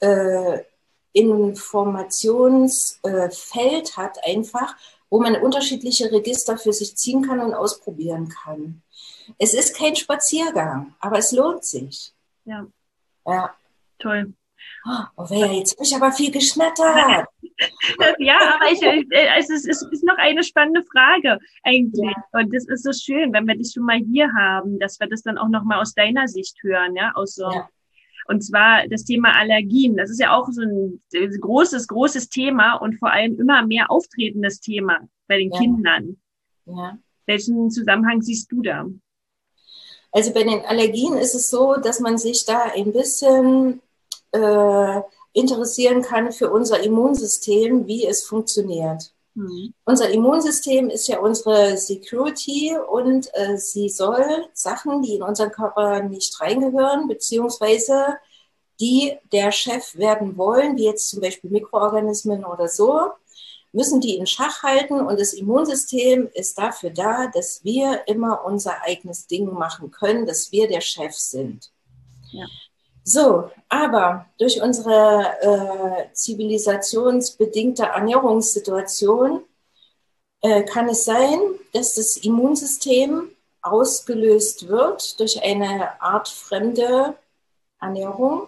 Informationsfeld hat einfach, wo man unterschiedliche Register für sich ziehen kann und ausprobieren kann. Es ist kein Spaziergang, aber es lohnt sich. Ja. Ja. Toll. Oh, jetzt habe ich aber viel geschnattert. Ja, aber es ist noch eine spannende Frage eigentlich. Ja. Und das ist so schön, wenn wir dich schon mal hier haben, dass wir das dann auch noch mal aus deiner Sicht hören, ja, aus so. Ja. Und zwar das Thema Allergien. Das ist ja auch so ein großes Thema und vor allem immer mehr auftretendes Thema bei den Kindern. Ja. Welchen Zusammenhang siehst du da? Also bei den Allergien ist es so, dass man sich da ein bisschen interessieren kann für unser Immunsystem, wie es funktioniert. Unser Immunsystem ist ja unsere Security und sie soll Sachen, die in unseren Körper nicht reingehören, beziehungsweise die der Chef werden wollen, wie jetzt zum Beispiel Mikroorganismen oder so, müssen die in Schach halten und das Immunsystem ist dafür da, dass wir immer unser eigenes Ding machen können, dass wir der Chef sind. Ja. So, aber durch unsere zivilisationsbedingte Ernährungssituation kann es sein, dass das Immunsystem ausgelöst wird durch eine Art fremde Ernährung.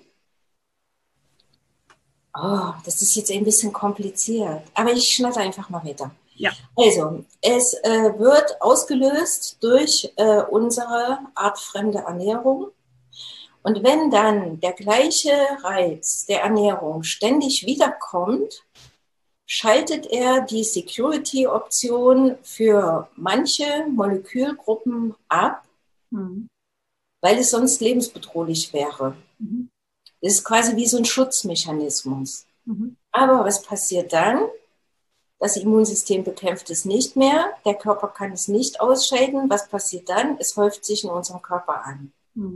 Oh, das ist jetzt ein bisschen kompliziert, aber ich schnatter einfach mal weiter. Ja. Also, es wird ausgelöst durch unsere Art fremde Ernährung. Und wenn dann der gleiche Reiz der Ernährung ständig wiederkommt, schaltet er die Security-Option für manche Molekülgruppen ab, weil es sonst lebensbedrohlich wäre. Das ist quasi wie so ein Schutzmechanismus. Aber was passiert dann? Das Immunsystem bekämpft es nicht mehr, der Körper kann es nicht ausscheiden. Was passiert dann? Es häuft sich in unserem Körper an.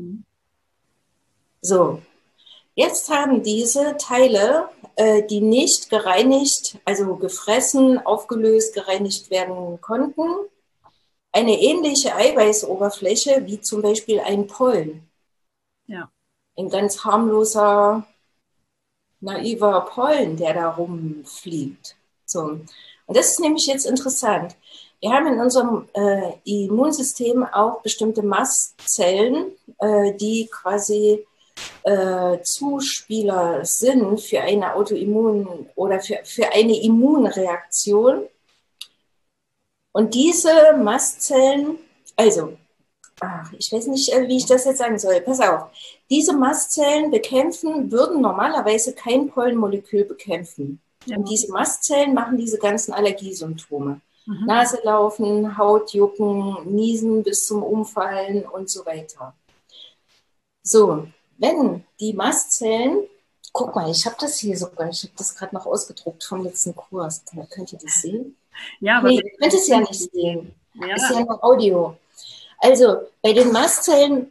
So, jetzt haben diese Teile, die nicht gereinigt, also gefressen, aufgelöst, gereinigt werden konnten, eine ähnliche Eiweißoberfläche wie zum Beispiel ein Pollen. Ja. Ein ganz harmloser, naiver Pollen, der da rumfliegt. So. Und das ist nämlich jetzt interessant. Wir haben in unserem Immunsystem auch bestimmte Mastzellen, die quasi Zuspieler sind für eine Autoimmun- oder für eine Immunreaktion. Und diese Mastzellen, also, ich weiß nicht, wie ich das jetzt sagen soll. Pass auf. Diese Mastzellen würden normalerweise kein Pollenmolekül bekämpfen. Ja. Und diese Mastzellen machen diese ganzen Allergiesymptome. Nase laufen, Haut jucken, Niesen bis zum Umfallen und so weiter. So, wenn die Mastzellen, guck mal, ich habe das hier sogar, ich habe das gerade noch ausgedruckt vom letzten Kurs. Könnt ihr das sehen? Ja, aber nee, ihr könnt es ja nicht sehen. Ja. Ist ja nur Audio. Also, bei den Mastzellen,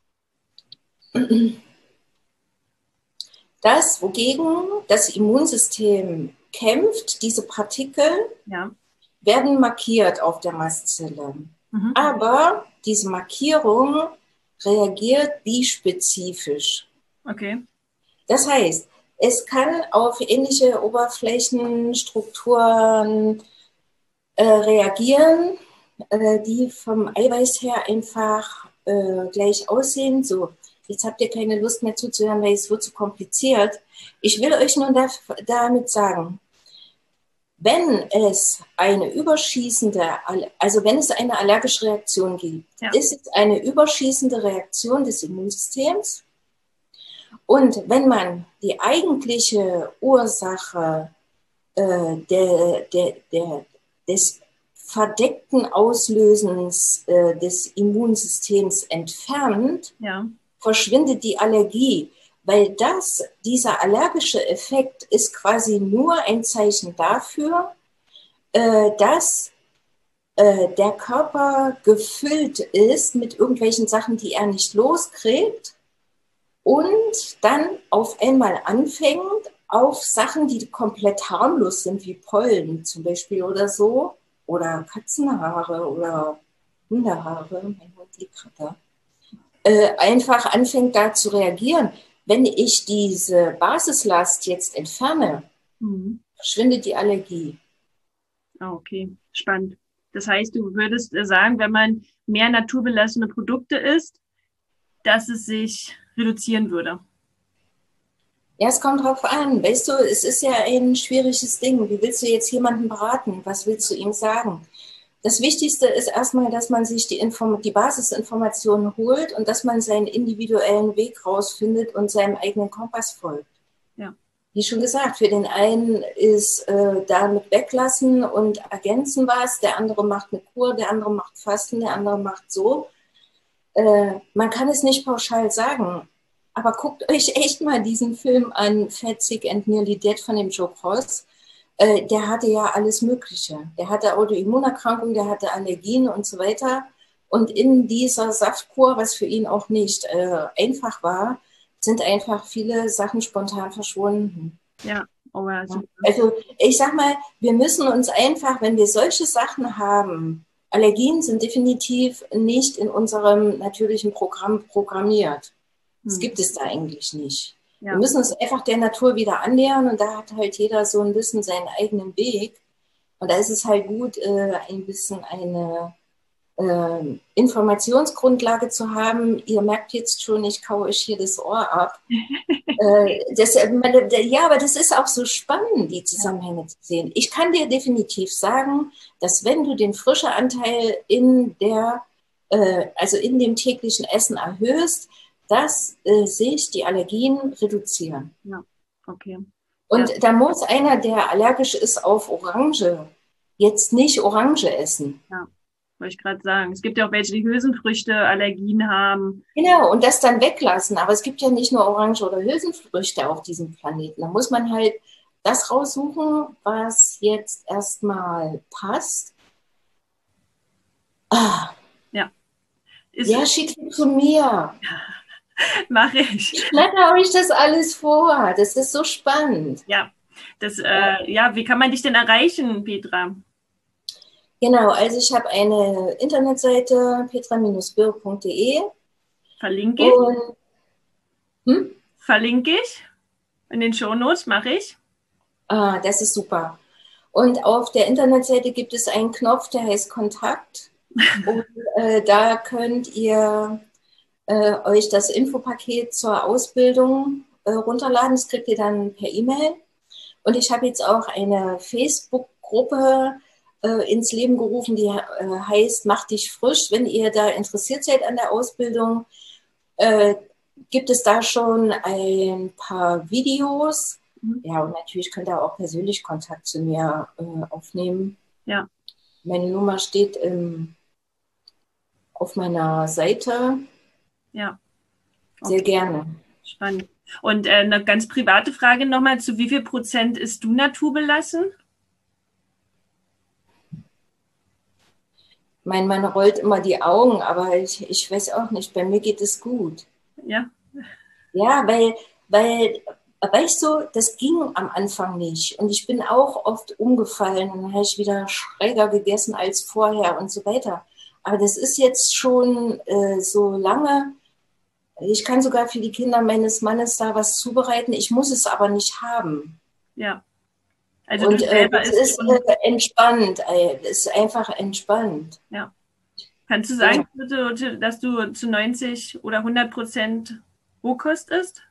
das, wogegen das Immunsystem kämpft, diese Partikel, werden markiert auf der Mastzelle. Aber diese Markierung reagiert bispezifisch. Okay. Das heißt, es kann auf ähnliche Oberflächenstrukturen reagieren, die vom Eiweiß her einfach gleich aussehen. So, jetzt habt ihr keine Lust mehr zuzuhören, weil es wird zu kompliziert. Ich will euch nur damit sagen, wenn es eine wenn es eine allergische Reaktion gibt, ist es eine überschießende Reaktion des Immunsystems. Und wenn man die eigentliche Ursache des verdeckten Auslösens des Immunsystems entfernt, verschwindet die Allergie. Weil dieser allergische Effekt ist quasi nur ein Zeichen dafür, dass der Körper gefüllt ist mit irgendwelchen Sachen, die er nicht loskriegt und dann auf einmal anfängt, auf Sachen, die komplett harmlos sind, wie Pollen zum Beispiel oder so, oder Katzenhaare oder Hundehaare, mein Hund liegt gerade da, einfach anfängt da zu reagieren. Wenn ich diese Basislast jetzt entferne, verschwindet die Allergie. Okay, spannend. Das heißt, du würdest sagen, wenn man mehr naturbelassene Produkte isst, dass es sich reduzieren würde? Ja, es kommt drauf an. Weißt du, es ist ja ein schwieriges Ding. Wie willst du jetzt jemanden beraten? Was willst du ihm sagen? Das Wichtigste ist erstmal, dass man sich die Basisinformationen holt und dass man seinen individuellen Weg rausfindet und seinem eigenen Kompass folgt. Ja. Wie schon gesagt, für den einen ist damit weglassen und ergänzen was, der andere macht eine Kur, der andere macht Fasten, der andere macht so. Man kann es nicht pauschal sagen. Aber guckt euch echt mal diesen Film an, Fat, Sick and Nearly Dead von dem Joe Cross. Der hatte ja alles Mögliche. Der hatte Autoimmunerkrankungen, der hatte Allergien und so weiter. Und in dieser Saftkur, was für ihn auch nicht einfach war, sind einfach viele Sachen spontan verschwunden. Ja, oh ja, super. Also ich sag mal, wir müssen uns einfach, wenn wir solche Sachen haben, Allergien sind definitiv nicht in unserem natürlichen Programm programmiert. Das gibt es da eigentlich nicht. Ja. Wir müssen uns einfach der Natur wieder annähern und da hat halt jeder so ein bisschen seinen eigenen Weg. Und da ist es halt gut, ein bisschen eine Informationsgrundlage zu haben. Ihr merkt jetzt schon, ich kaue euch hier das Ohr ab. Ja, aber das ist auch so spannend, die Zusammenhänge zu sehen. Ich kann dir definitiv sagen, dass wenn du den Frischeanteil in dem täglichen Essen erhöhst, dass sich die Allergien reduzieren. Ja, okay. Und da muss einer, der allergisch ist auf Orange, jetzt nicht Orange essen. Ja, wollte ich gerade sagen. Es gibt ja auch welche, die Hülsenfrüchte Allergien haben. Genau, und das dann weglassen. Aber es gibt ja nicht nur Orange oder Hülsenfrüchte auf diesem Planeten. Da muss man halt das raussuchen, was jetzt erstmal passt. Ja. Ja, schickt ihn zu mir. Mache ich. Ich blätter euch das alles vor. Das ist so spannend. Ja, wie kann man dich denn erreichen, Petra? Genau, also ich habe eine Internetseite, petra-birr.de. Verlinke ich. Verlinke ich. In den Shownotes mache ich. Ah, das ist super. Und auf der Internetseite gibt es einen Knopf, der heißt Kontakt. Und da könnt ihr euch das Infopaket zur Ausbildung runterladen. Das kriegt ihr dann per E-Mail. Und ich habe jetzt auch eine Facebook-Gruppe ins Leben gerufen, die heißt Mach dich frisch. Wenn ihr da interessiert seid an der Ausbildung, gibt es da schon ein paar Videos. Ja, und natürlich könnt ihr auch persönlich Kontakt zu mir aufnehmen. Ja. Meine Nummer steht auf meiner Seite. Ja. Okay. Sehr gerne. Spannend. Und eine ganz private Frage nochmal, zu wie viel Prozent isst du naturbelassen? Man rollt immer die Augen, aber ich weiß auch nicht, bei mir geht es gut. Ja. Ja, weil, weißt du, das ging am Anfang nicht. Und ich bin auch oft umgefallen und dann habe ich wieder schräger gegessen als vorher und so weiter. Aber das ist jetzt schon so lange. Ich kann sogar für die Kinder meines Mannes da was zubereiten. Ich muss es aber nicht haben. Ja. Also und das ist entspannt. Das ist einfach entspannt. Ja. Kannst du sagen, dass du zu 90 oder 100% Rohkost isst?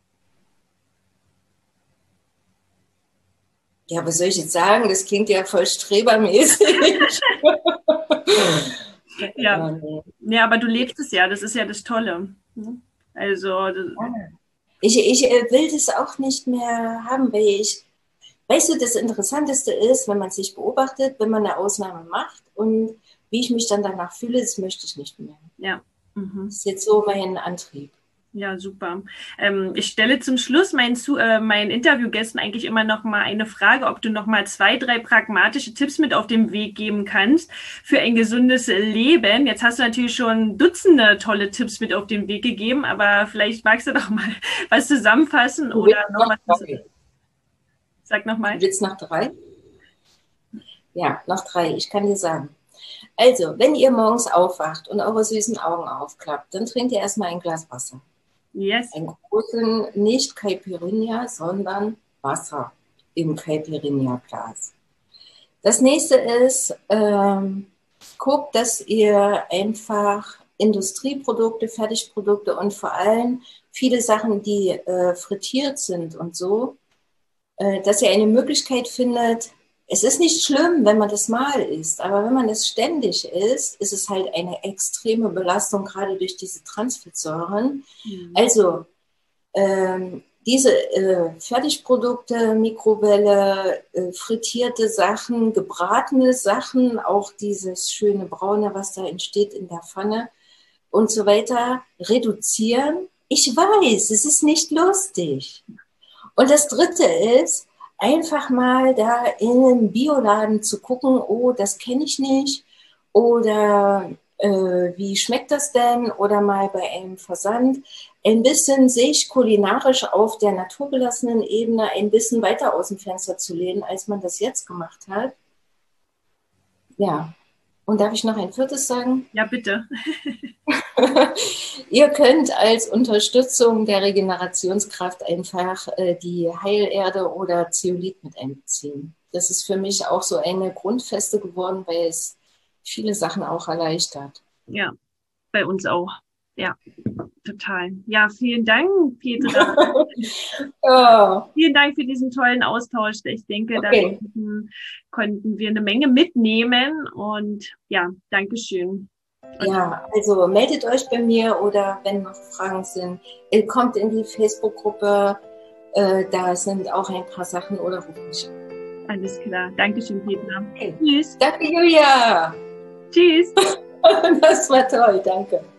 Ja, was soll ich jetzt sagen? Das klingt ja voll strebermäßig. Ja. Ja, aber du lebst es ja. Das ist ja das Tolle. Also. Ich will das auch nicht mehr haben, weil weißt du, das Interessanteste ist, wenn man sich beobachtet, wenn man eine Ausnahme macht und wie ich mich dann danach fühle, das möchte ich nicht mehr. Ja. Das ist jetzt so mein Antrieb. Ja, super. Ich stelle zum Schluss meinen Interviewgästen eigentlich immer noch mal eine Frage, ob du noch mal 2, 3 pragmatische Tipps mit auf den Weg geben kannst für ein gesundes Leben. Jetzt hast du natürlich schon Dutzende tolle Tipps mit auf den Weg gegeben, aber vielleicht magst du doch mal was zusammenfassen oder noch was. Sag noch mal. Du willst noch 3? Ja, noch 3. Ich kann dir sagen. Also, wenn ihr morgens aufwacht und eure süßen Augen aufklappt, dann trinkt ihr erstmal ein Glas Wasser. Yes. Einen großen, nicht Caipirinha, sondern Wasser im Caipirinha-Glas. Das nächste ist, guckt, dass ihr einfach Industrieprodukte, Fertigprodukte und vor allem viele Sachen, die frittiert sind und so, dass ihr eine Möglichkeit findet. Es ist nicht schlimm, wenn man das mal isst, aber wenn man es ständig isst, ist es halt eine extreme Belastung, gerade durch diese Transfettsäuren. Mhm. Also diese Fertigprodukte, Mikrowelle, frittierte Sachen, gebratene Sachen, auch dieses schöne Braune, was da entsteht in der Pfanne und so weiter, reduzieren. Ich weiß, es ist nicht lustig. Und das Dritte ist, einfach mal da in einem Bioladen zu gucken, oh, das kenne ich nicht, oder wie schmeckt das denn, oder mal bei einem Versand ein bisschen sich kulinarisch auf der naturbelassenen Ebene ein bisschen weiter aus dem Fenster zu lehnen, als man das jetzt gemacht hat. Ja, und darf ich noch ein 4. sagen? Ja, bitte. Ihr könnt als Unterstützung der Regenerationskraft einfach die Heilerde oder Zeolit mit einbeziehen. Das ist für mich auch so eine Grundfeste geworden, weil es viele Sachen auch erleichtert. Ja, bei uns auch. Ja, total. Ja, vielen Dank, Petra. Ja. Vielen Dank für diesen tollen Austausch. Ich denke, okay, da konnten wir eine Menge mitnehmen und ja, Dankeschön. Ja, also meldet euch bei mir oder wenn noch Fragen sind, kommt in die Facebook-Gruppe, da sind auch ein paar Sachen oder ruft mich an. Alles klar. Dankeschön, Petra. Okay. Tschüss. Danke, Julia. Tschüss. Das war toll, danke.